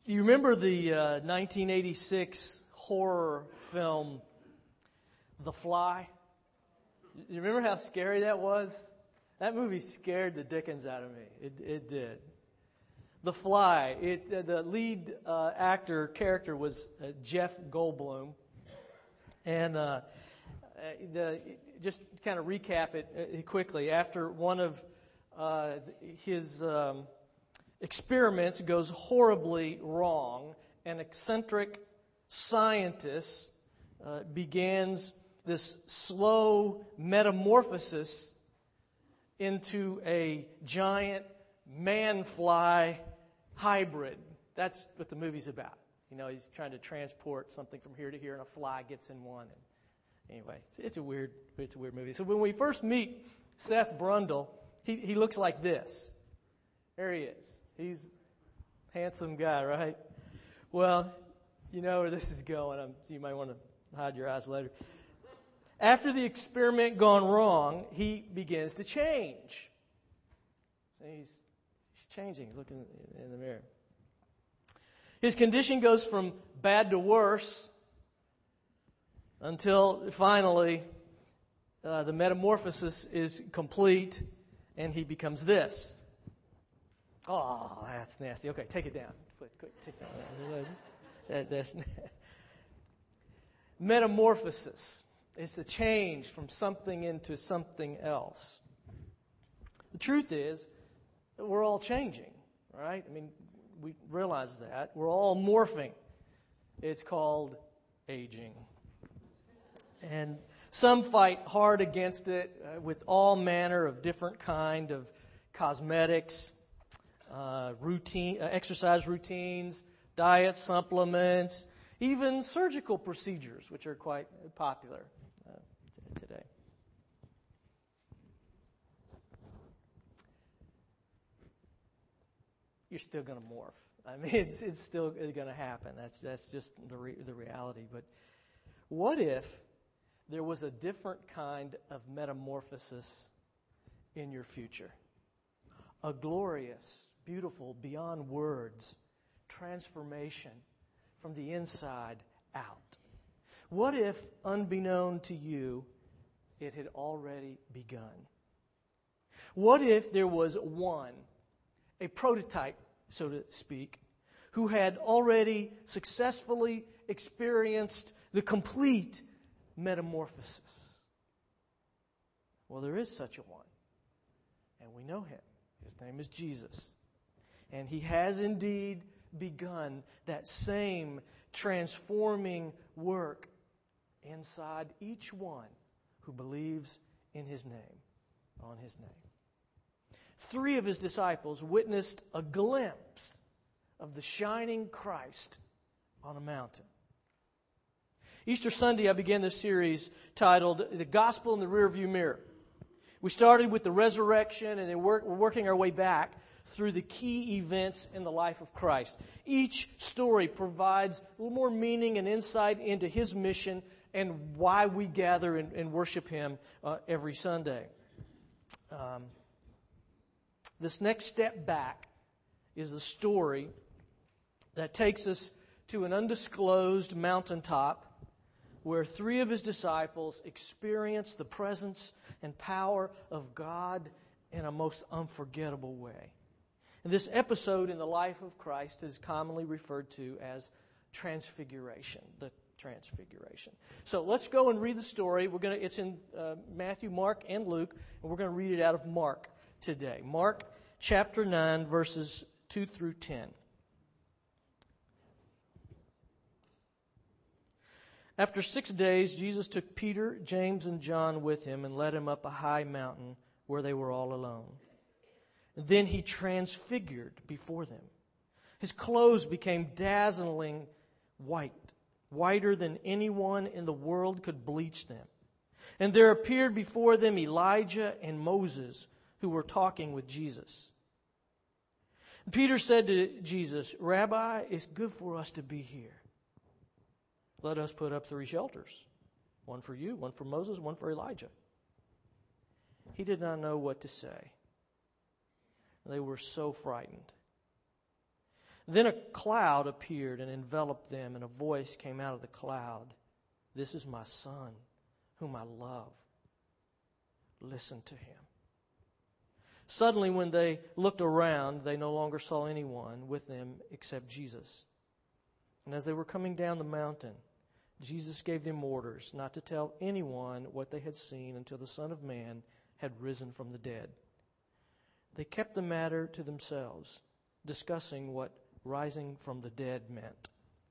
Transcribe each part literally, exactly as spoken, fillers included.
You remember the uh, nineteen eighty-six horror film, The Fly? You remember how scary that was? That movie scared the dickens out of me. It, it did. The Fly. It, uh, the lead uh, actor character was uh, Jeff Goldblum, and uh, the, just to kind of recap it uh, quickly. After one of uh, his um, experiments goes horribly wrong, an eccentric scientist uh, begins this slow metamorphosis into a giant man-fly hybrid. That's what the movie's about. You know, he's trying to transport something from here to here, and a fly gets in one. And anyway, it's, it's a weird, it's a weird movie. So when we first meet Seth Brundle, he he looks like this. There he is. He's a handsome guy, right? Well, you know where this is going. I'm, you might want to hide your eyes later. After the experiment gone wrong, he begins to change. He's, he's changing. He's looking in the mirror. His condition goes from bad to worse until finally uh, the metamorphosis is complete and he becomes this. Oh, that's nasty. Okay, take it down. Quick, quick, take it down. That, that's metamorphosis. It's the change from something into something else. The truth is that we're all changing, right? I mean, we realize that. We're all morphing. It's called aging. And some fight hard against it uh, with all manner of different kind of cosmetics, uh, routine, uh, exercise routines, diet supplements, even surgical procedures, which are quite popular uh, t- today. You're still going to morph. I mean, it's it's still going to happen. That's that's just the re- the reality. But what if there was a different kind of metamorphosis in your future? A glorious, beautiful, beyond words transformation from the inside out. What if, unbeknown to you, it had already begun? What if there was one, a prototype, so to speak, who had already successfully experienced the complete metamorphosis? Well, there is such a one, and we know him. His name is Jesus. And he has indeed begun that same transforming work inside each one who believes in his name, on his name. Three of his disciples witnessed a glimpse of the shining Christ on a mountain. Easter Sunday, I began this series titled The Gospel in the Rearview Mirror. We started with the resurrection, and then we're, we're working our way back through the key events in the life of Christ. Each story provides a little more meaning and insight into his mission and why we gather and, and worship him uh, every Sunday. Um, this next step back is the story that takes us to an undisclosed mountaintop where three of his disciples experienced the presence and power of God in a most unforgettable way. And this episode in the life of Christ is commonly referred to as Transfiguration, the Transfiguration. So let's go and read the story. We're going to. It's in uh, Matthew, Mark, and Luke, and we're going to read it out of Mark today. Mark chapter nine, verses two through ten. After six days, Jesus took Peter, James, and John with him and led him up a high mountain where they were all alone. Then he transfigured before them. His clothes became dazzling white, whiter than anyone in the world could bleach them. And there appeared before them Elijah and Moses, who were talking with Jesus. Peter said to Jesus, "Rabbi, it's good for us to be here. Let us put up three shelters, one for you, one for Moses, one for Elijah." He did not know what to say. They were so frightened. Then a cloud appeared and enveloped them, and a voice came out of the cloud. This is my Son, whom I love. Listen to him. Suddenly, when they looked around, they no longer saw anyone with them except Jesus. And as they were coming down the mountain, Jesus gave them orders not to tell anyone what they had seen until the Son of Man had risen from the dead. They kept the matter to themselves, discussing what rising from the dead meant.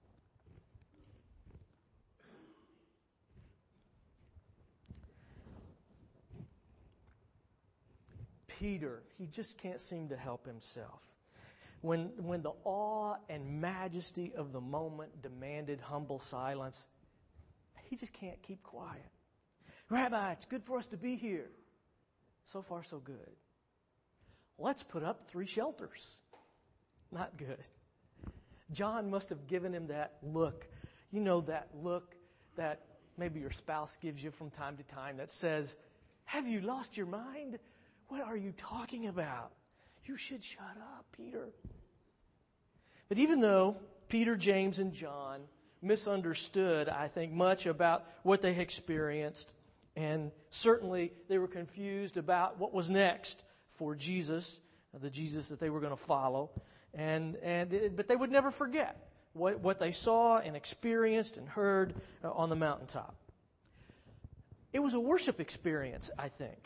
Peter, he just can't seem to help himself. When, when the awe and majesty of the moment demanded humble silence, he just can't keep quiet. Rabbi, it's good for us to be here. So far, so good. Let's put up three shelters. Not good. John must have given him that look. You know, that look that maybe your spouse gives you from time to time that says, have you lost your mind? What are you talking about? You should shut up, Peter. But even though Peter, James, and John misunderstood, I think, much about what they experienced, and certainly they were confused about what was next for Jesus, the Jesus that they were going to follow, and and but they would never forget what, what they saw and experienced and heard on the mountaintop. It was a worship experience, I think.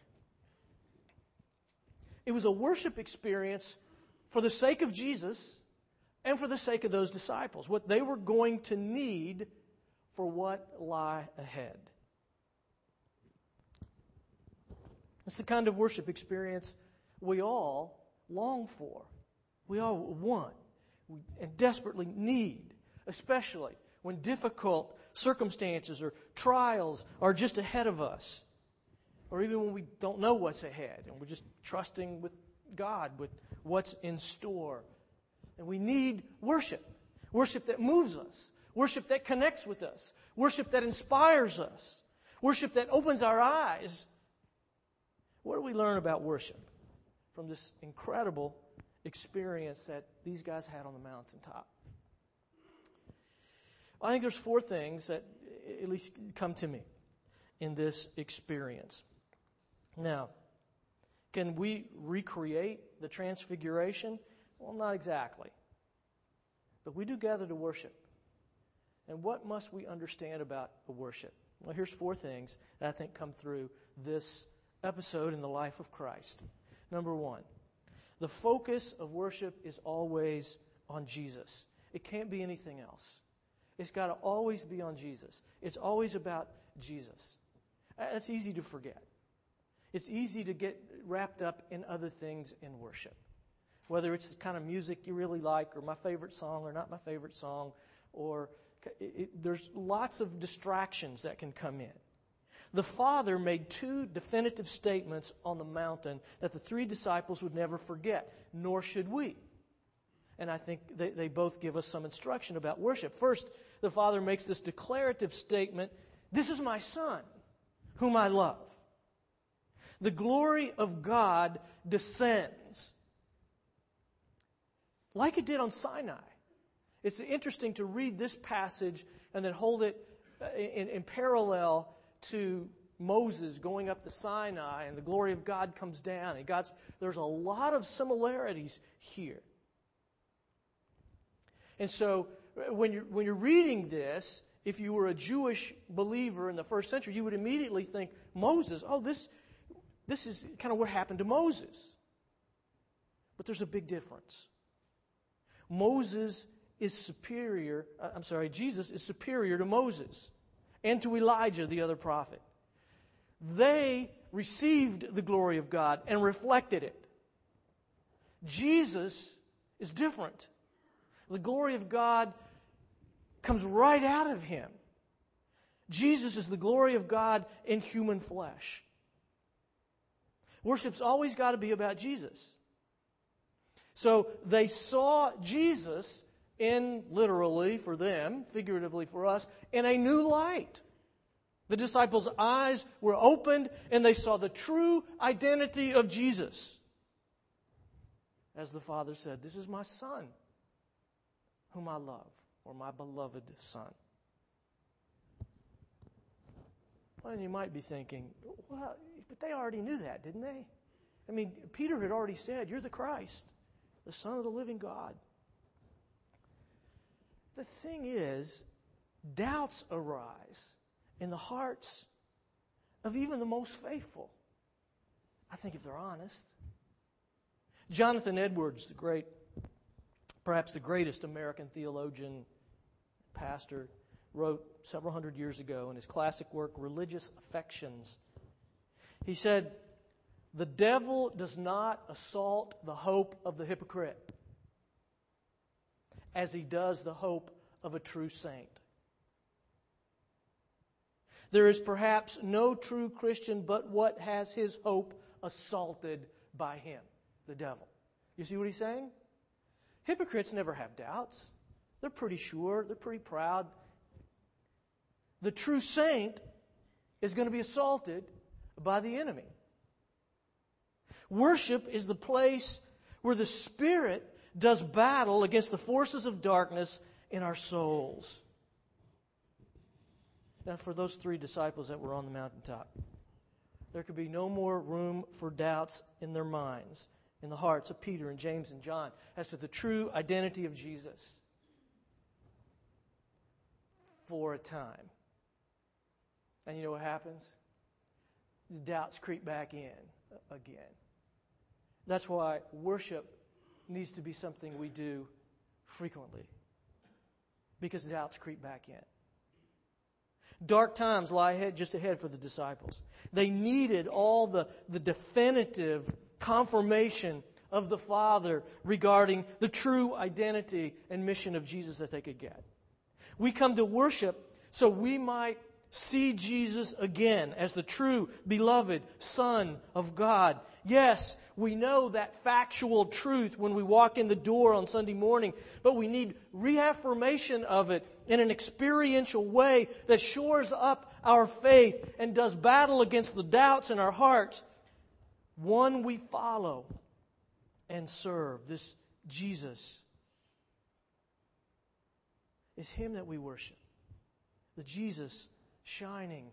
It was a worship experience for the sake of Jesus and for the sake of those disciples, what they were going to need for what lie ahead. It's the kind of worship experience we all long for. We all want and desperately need, especially when difficult circumstances or trials are just ahead of us, or even when we don't know what's ahead and we're just trusting with God with what's in store. And we need worship, worship that moves us, worship that connects with us, worship that inspires us, worship that opens our eyes. What do we learn about worship from this incredible experience that these guys had on the mountaintop? I think there's four things that at least come to me in this experience. Now, can we recreate the transfiguration? Well, not exactly. But we do gather to worship. And what must we understand about the worship? Well, here's four things that I think come through this episode in the life of Christ. Number one, the focus of worship is always on Jesus. It can't be anything else. It's got to always be on Jesus. It's always about Jesus. That's easy to forget. It's easy to get wrapped up in other things in worship. Whether it's the kind of music you really like, or my favorite song, or not my favorite song, or it, it, there's lots of distractions that can come in. The Father made two definitive statements on the mountain that the three disciples would never forget, nor should we. And I think they, they both give us some instruction about worship. First, the Father makes this declarative statement, "This is my Son, whom I love." The glory of God descends like it did on Sinai. It's interesting to read this passage and then hold it in, in parallel to Moses going up to Sinai, and the glory of God comes down. And God's there's a lot of similarities here. And so when you're, when you're reading this, if you were a Jewish believer in the first century, you would immediately think, Moses, oh, this, this is kind of what happened to Moses. But there's a big difference. Moses is superior, I'm sorry, Jesus is superior to Moses and to Elijah, the other prophet. They received the glory of God and reflected it. Jesus is different. The glory of God comes right out of him. Jesus is the glory of God in human flesh. Worship's always got to be about Jesus. So they saw Jesus in, literally for them, figuratively for us, in a new light. The disciples' eyes were opened and they saw the true identity of Jesus. As the Father said, "This is my Son, whom I love, or my beloved Son. Well, and you might be thinking, well, but they already knew that, didn't they? I mean, Peter had already said, you're the Christ, the Son of the living God. The thing is, doubts arise in the hearts of even the most faithful. I think if they're honest. Jonathan Edwards, the great, perhaps the greatest American theologian, pastor, wrote several hundred years ago in his classic work, Religious Affections. He said, the devil does not assault the hope of the hypocrite as he does the hope of a true saint. There is perhaps no true Christian but what has his hope assaulted by him, the devil. You see what he's saying? Hypocrites never have doubts. They're pretty sure. They're pretty proud. The true saint is going to be assaulted by the enemy. Worship is the place where the Spirit does battle against the forces of darkness in our souls. Now, for those three disciples that were on the mountaintop, there could be no more room for doubts in their minds, in the hearts of Peter and James and John, as to the true identity of Jesus for a time. And you know what happens? The doubts creep back in again. That's why worship needs to be something we do frequently, because doubts creep back in. Dark times lie ahead, just ahead for the disciples. They needed all the, the definitive confirmation of the Father regarding the true identity and mission of Jesus that they could get. We come to worship so we might see Jesus again as the true, beloved Son of God. Yes, we know that factual truth when we walk in the door on Sunday morning, but we need reaffirmation of it in an experiential way that shores up our faith and does battle against the doubts in our hearts. One we follow and serve, this Jesus, is Him that we worship. The Jesus shining.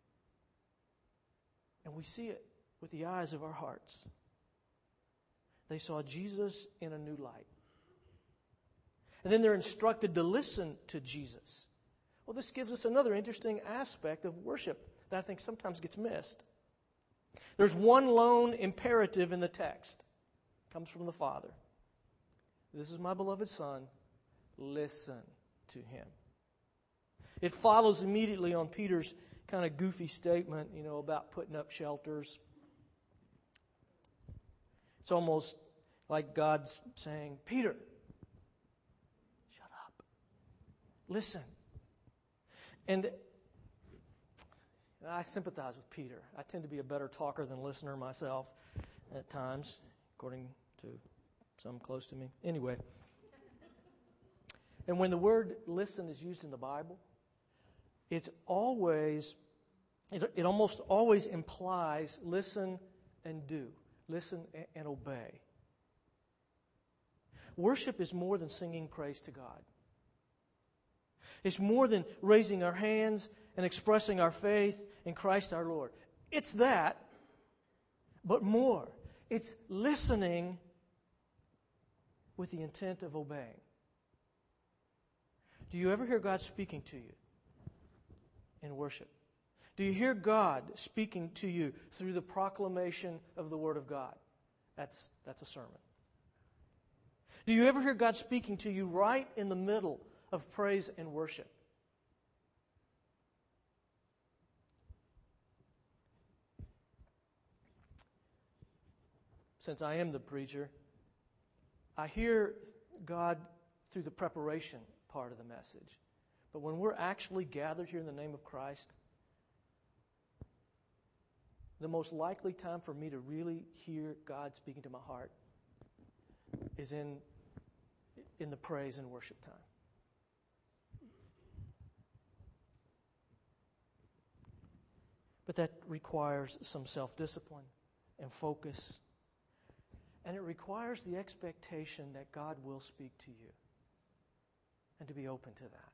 And we see it with the eyes of our hearts. They saw Jesus in a new light. And then they're instructed to listen to Jesus. Well, this gives us another interesting aspect of worship that I think sometimes gets missed. There's one lone imperative in the text. It comes from the Father. This is my beloved Son. Listen to Him. It follows immediately on Peter's kind of goofy statement, you know, about putting up shelters. It's almost like God's saying, Peter, shut up. Listen. And I sympathize with Peter. I tend to be a better talker than listener myself at times, according to some close to me. Anyway. And when the word listen is used in the Bible, it's always, it, it almost always implies listen and do. Listen and, and obey. Worship is more than singing praise to God. It's more than raising our hands and expressing our faith in Christ our Lord. It's that, but more. It's listening with the intent of obeying. Do you ever hear God speaking to you in worship? Do you hear God speaking to you through the proclamation of the Word of God? That's, that's a sermon. Do you ever hear God speaking to you right in the middle of praise and worship? Since I am the preacher, I hear God through the preparation part of the message. But when we're actually gathered here in the name of Christ, the most likely time for me to really hear God speaking to my heart is in, in the praise and worship time. But that requires some self-discipline and focus. And it requires the expectation that God will speak to you. and to be open to that.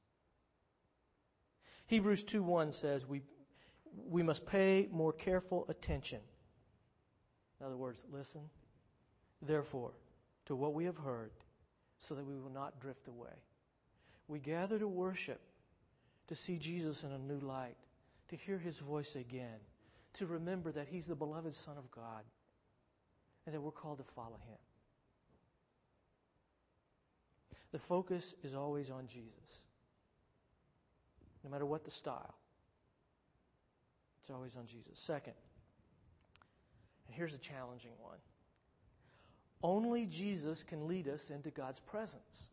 Hebrews two one says we, we must pay more careful attention. In other words, listen, therefore, to what we have heard, so that we will not drift away. We gather to worship, to see Jesus in a new light, to hear His voice again, to remember that He's the beloved Son of God, and that we're called to follow Him. The focus is always on Jesus. No matter what the style, it's always on Jesus. Second, and here's a challenging one. Only Jesus can lead us into God's presence.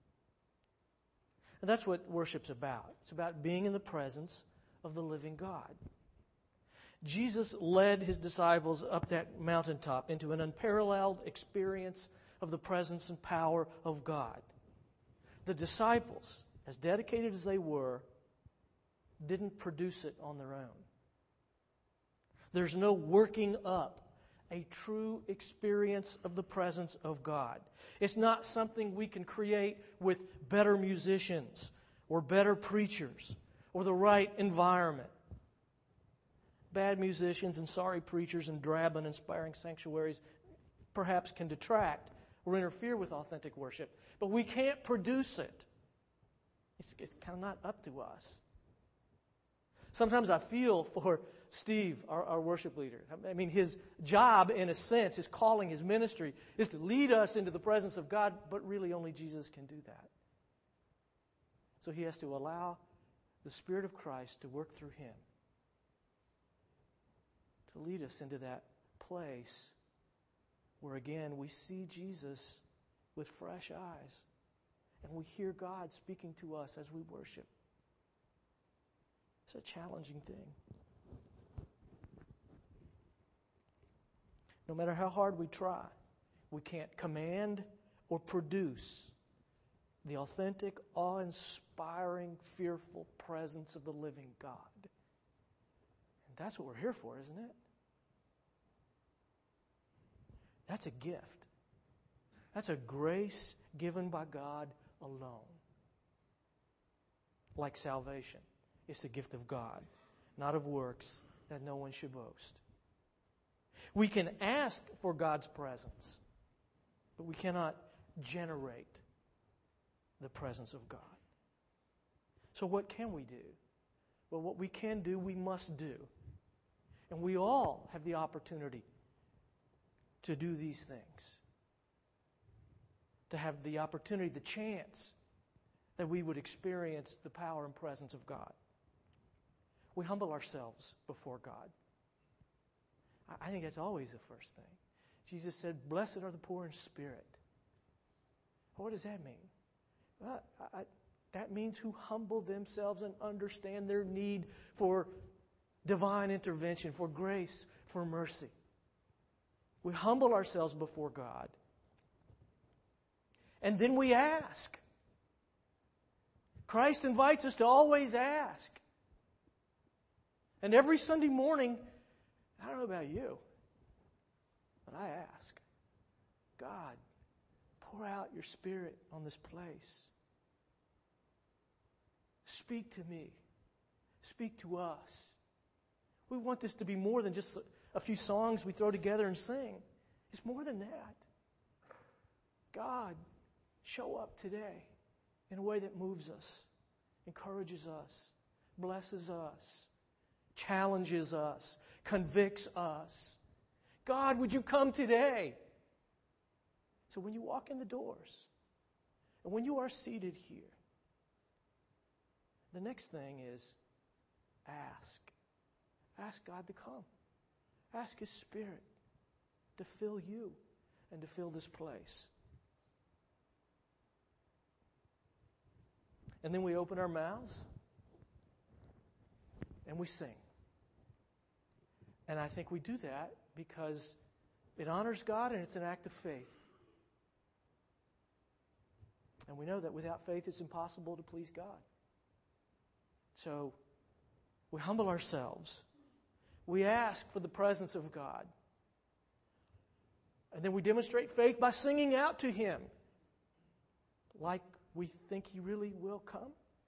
And that's what worship's about. It's about being in the presence of the living God. Jesus led His disciples up that mountaintop into an unparalleled experience of the presence and power of God. The disciples, as dedicated as they were, didn't produce it on their own. There's no working up a true experience of the presence of God. It's not something we can create with better musicians or better preachers or the right environment. Bad musicians and sorry preachers and drab and inspiring sanctuaries perhaps can detract or interfere with authentic worship, but we can't produce it. It's, it's kind of not up to us. Sometimes I feel for Steve, our, our worship leader. I mean, his job, in a sense, his calling, his ministry, is to lead us into the presence of God, but really only Jesus can do that. So he has to allow the Spirit of Christ to work through him to lead us into that place where, again, we see Jesus with fresh eyes and we hear God speaking to us as we worship. It's a challenging thing. No matter how hard we try, we can't command or produce the authentic, awe-inspiring, fearful presence of the living God. And that's what we're here for, isn't it? That's a gift. That's a grace given by God alone. Like salvation. It's a gift of God, not of works, that no one should boast. We can ask for God's presence, but we cannot generate the presence of God. So what can we do? Well, what we can do, we must do. And we all have the opportunity to do these things. To have the opportunity, the chance that we would experience the power and presence of God. We humble ourselves before God. I think that's always the first thing. Jesus said, "Blessed are the poor in spirit." What does that mean? Well, I, that means who humble themselves and understand their need for divine intervention, for grace, for mercy. We humble ourselves before God. And then we ask. Christ invites us to always ask. And every Sunday morning, I don't know about you, but I ask, God, pour out your Spirit on this place. Speak to me. Speak to us. We want this to be more than just a few songs we throw together and sing. It's more than that. God, show up today in a way that moves us, encourages us, blesses us, challenges us, convicts us. God, would you come today? So when you walk in the doors, and when you are seated here, the next thing is ask. Ask God to come. Ask His Spirit to fill you and to fill this place. And then we open our mouths and we sing. And I think we do that because it honors God and it's an act of faith. And we know that without faith it's impossible to please God. So we humble ourselves. We ask for the presence of God. And then we demonstrate faith by singing out to Him. Like we think He really will come?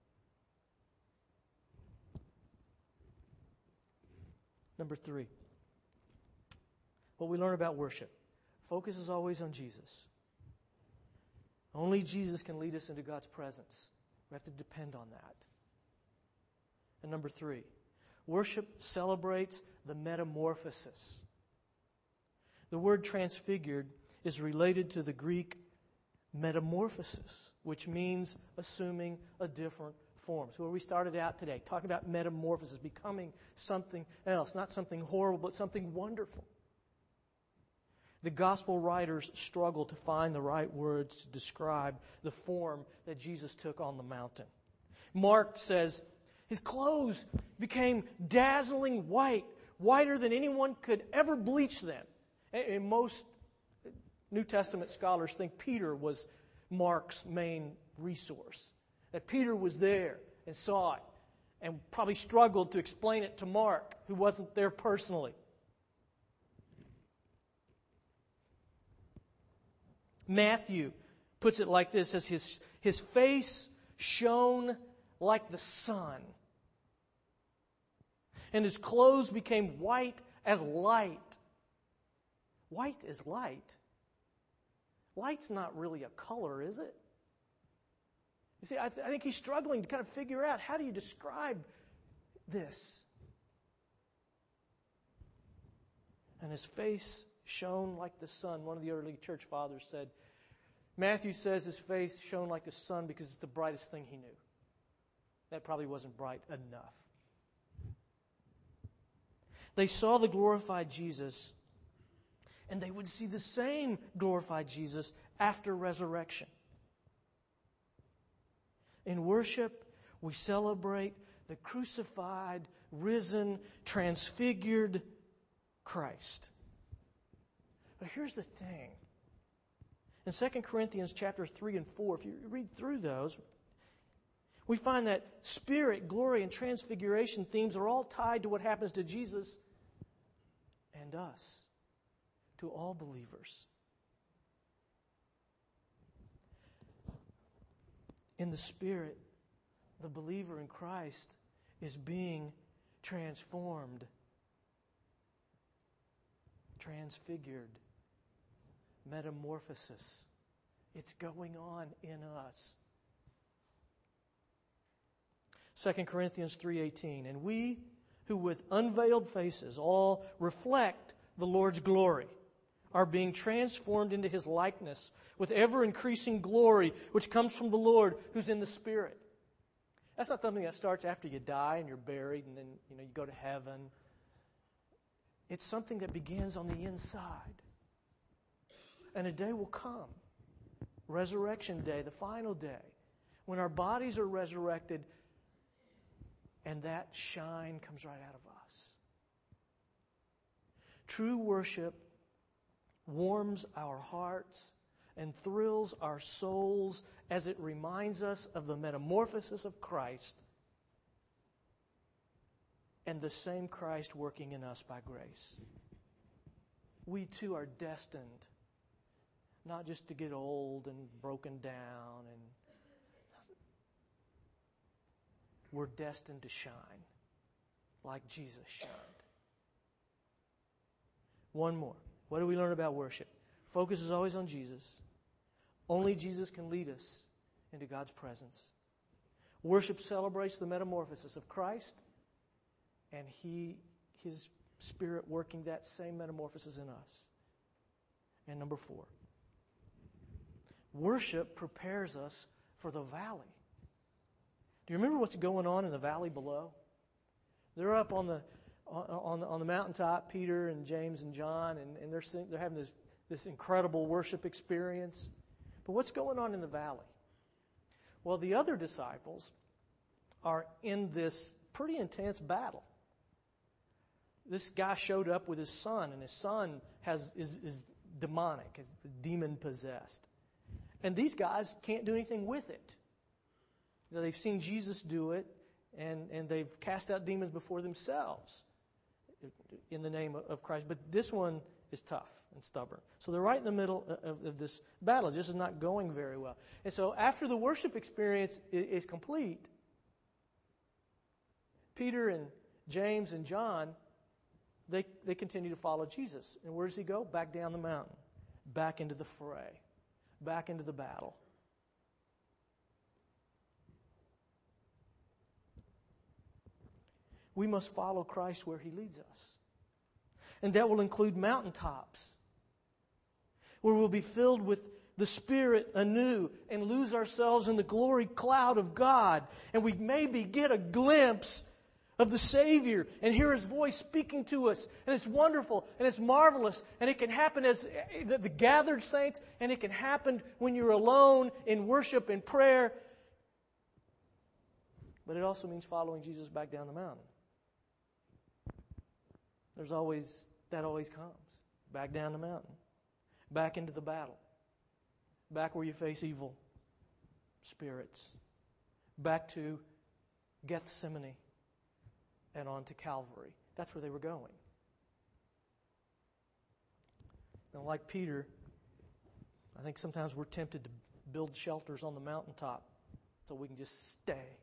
Number three, what we learn about worship. Focus is always on Jesus. Only Jesus can lead us into God's presence. We have to depend on that. And number three, worship celebrates the metamorphosis. The word transfigured is related to the Greek metamorphosis, which means assuming a different form. So where we started out today, talking about metamorphosis, becoming something else, not something horrible, but something wonderful. The gospel writers struggle to find the right words to describe the form that Jesus took on the mountain. Mark says, His clothes became dazzling white, whiter than anyone could ever bleach them. And most New Testament scholars think Peter was Mark's main resource. That Peter was there and saw it and probably struggled to explain it to Mark, who wasn't there personally. Matthew puts it like this, as his, his face shone like the sun, and his clothes became white as light. White as light? Light's not really a color, is it? You see, I, th- I think he's struggling to kind of figure out, how do you describe this? And his face shone like the sun. One of the early church fathers said, Matthew says his face shone like the sun because it's the brightest thing he knew. That probably wasn't bright enough. They saw the glorified Jesus, and they would see the same glorified Jesus after resurrection. In worship, we celebrate the crucified, risen, transfigured Christ. But here's the thing. In Second Corinthians chapters three and four, if you read through those, we find that spirit, glory, and transfiguration themes are all tied to what happens to Jesus and us, to all believers. In the Spirit, the believer in Christ is being transformed, transfigured, metamorphosis. It's going on in us. Second Corinthians three eighteen, and we who with unveiled faces all reflect the Lord's glory are being transformed into His likeness with ever-increasing glory, which comes from the Lord who's in the Spirit. That's not something that starts after you die and you're buried and then you know you go to heaven. It's something that begins on the inside. And a day will come, Resurrection Day, the final day, when our bodies are resurrected and that shine comes right out of us. True worship warms our hearts and thrills our souls as it reminds us of the metamorphosis of Christ and the same Christ working in us by grace. We too are destined not just to get old and broken down, and we're destined to shine like Jesus shined. One more. What do we learn about worship? Focus is always on Jesus. Only Jesus can lead us into God's presence. Worship celebrates the metamorphosis of Christ, and He, His Spirit working that same metamorphosis in us. And number four, worship prepares us for the valley. Do you remember what's going on in the valley below? They're up on the on the, on the mountaintop, Peter and James and John, and, and they're sing, they're having this, this incredible worship experience. But what's going on in the valley? Well, the other disciples are in this pretty intense battle. This guy showed up with his son, and his son has is, is demonic, is demon-possessed. And these guys can't do anything with it. You know, they've seen Jesus do it, and, and they've cast out demons before themselves in the name of Christ. But this one is tough and stubborn. So they're right in the middle of, of this battle. This is not going very well. And so after the worship experience is, is complete, Peter and James and John, they, they continue to follow Jesus. And where does he go? Back down the mountain, back into the fray, back into the battle. We must follow Christ where he leads us. And that will include mountaintops, where we'll be filled with the Spirit anew and lose ourselves in the glory cloud of God. And we maybe get a glimpse of the Savior and hear His voice speaking to us. And it's wonderful and it's marvelous. And it can happen as the gathered saints, and it can happen when you're alone in worship and prayer. But it also means following Jesus back down the mountain. There's always, that always comes. Back down the mountain. Back into the battle. Back where you face evil spirits. Back to Gethsemane and on to Calvary. That's where they were going. Now, like Peter, I think sometimes we're tempted to build shelters on the mountaintop so we can just stay.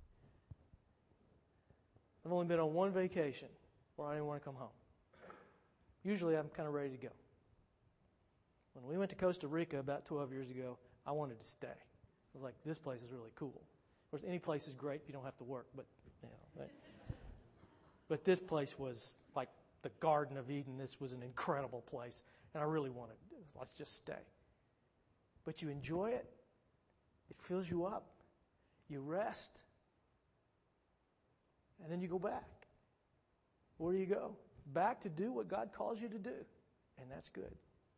I've only been on one vacation where I didn't want to come home. Usually I'm kind of ready to go. When we went to Costa Rica about twelve years ago, I wanted to stay. I was like, this place is really cool. Of course, any place is great if you don't have to work, but you know. Right? But this place was like the Garden of Eden. This was an incredible place, and I really wanted, let's just stay. But you enjoy it. It fills you up. You rest. And then you go back. Where do you go? Back to do what God calls you to do. And that's good.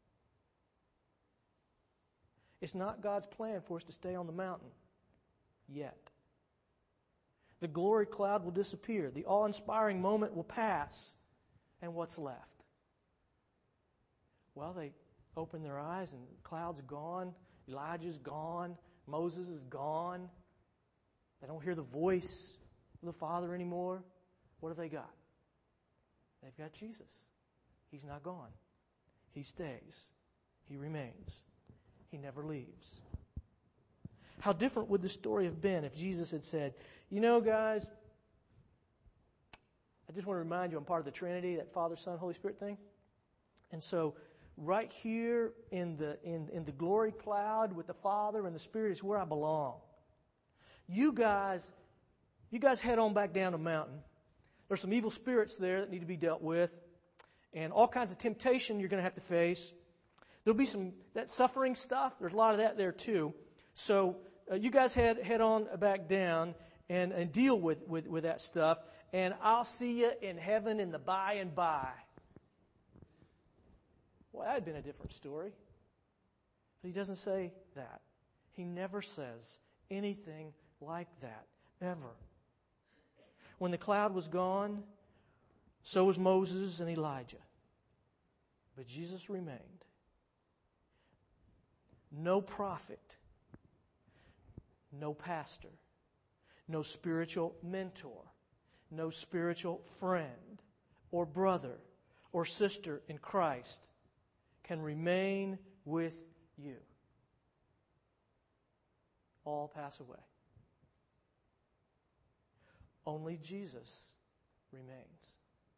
It's not God's plan for us to stay on the mountain yet. The glory cloud will disappear. The awe-inspiring moment will pass. And what's left? Well, they open their eyes and the cloud's gone. Elijah's gone. Moses is gone. They don't hear the voice of the Father anymore. What have they got? They've got Jesus. He's not gone. He stays. He remains. He never leaves. How different would the story have been if Jesus had said, you know, guys, I just want to remind you I'm part of the Trinity, that Father, Son, Holy Spirit thing. And so right here in the in, in the glory cloud with the Father and the Spirit is where I belong. You guys, you guys head on back down the mountain. There's some evil spirits there that need to be dealt with, and all kinds of temptation you're going to have to face. There'll be some that suffering stuff. There's a lot of that there too. So uh, you guys head head on back down and, and deal with, with, with that stuff, and I'll see you in heaven in the by and by. Well, that had been a different story. But he doesn't say that. He never says anything like that, ever. When the cloud was gone, so was Moses and Elijah. But Jesus remained. No prophet, no pastor, no spiritual mentor, no spiritual friend or brother or sister in Christ can remain with you. All pass away. Only Jesus remains.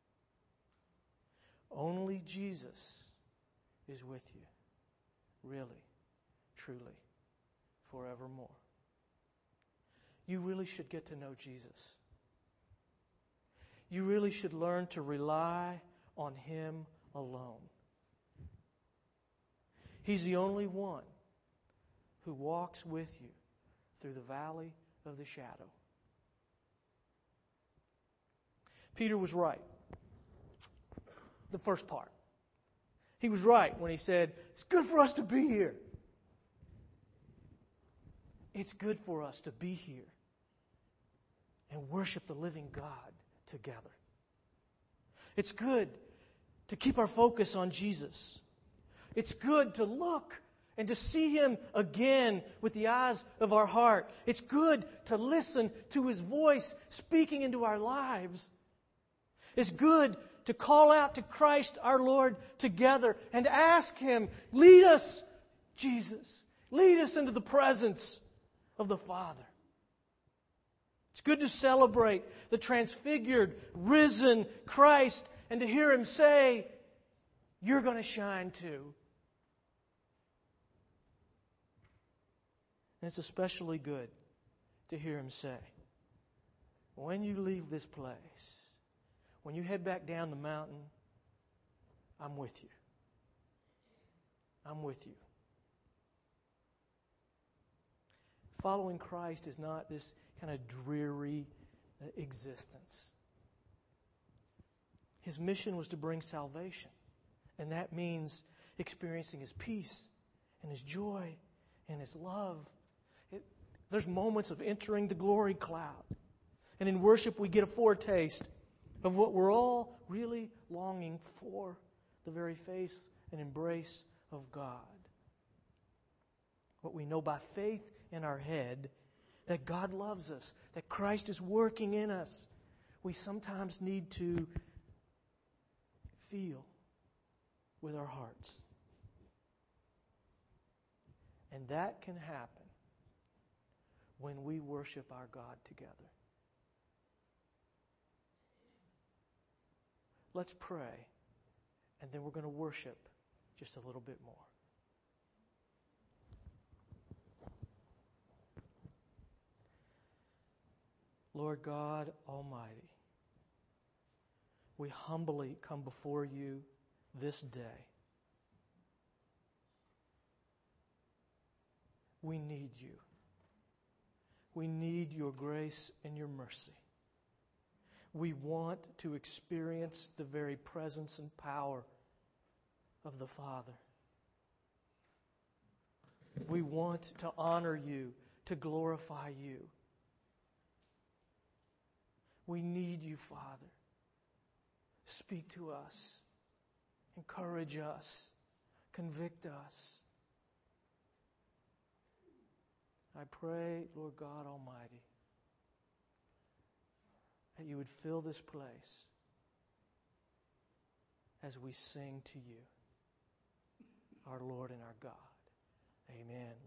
Only Jesus is with you, really, truly, forevermore. You really should get to know Jesus. You really should learn to rely on Him alone. He's the only one who walks with you through the valley of the shadow. Peter was right. The first part. He was right when he said, it's good for us to be here. It's good for us to be here and worship the living God together. It's good to keep our focus on Jesus. It's good to look and to see Him again with the eyes of our heart. It's good to listen to His voice speaking into our lives. It's good to call out to Christ our Lord together and ask Him, lead us, Jesus. Lead us into the presence of the Father. It's good to celebrate the transfigured, risen Christ and to hear Him say, you're going to shine too. And it's especially good to hear Him say, when you leave this place, when you head back down the mountain, I'm with you. I'm with you. Following Christ is not this kind of dreary existence. His mission was to bring salvation. And that means experiencing His peace and His joy and His love. It, there's moments of entering the glory cloud. And in worship we get a foretaste of what we're all really longing for, the very face and embrace of God. What we know by faith in our head, that God loves us, that Christ is working in us. We sometimes need to feel with our hearts. And that can happen when we worship our God together. Let's pray, and then we're going to worship just a little bit more. Lord God Almighty, we humbly come before You this day. We need You. We need Your grace and Your mercy. We want to experience the very presence and power of the Father. We want to honor You, to glorify You. We need You, Father. Speak to us. Encourage us. Convict us. I pray, Lord God Almighty, that You would fill this place as we sing to You, our Lord and our God. Amen.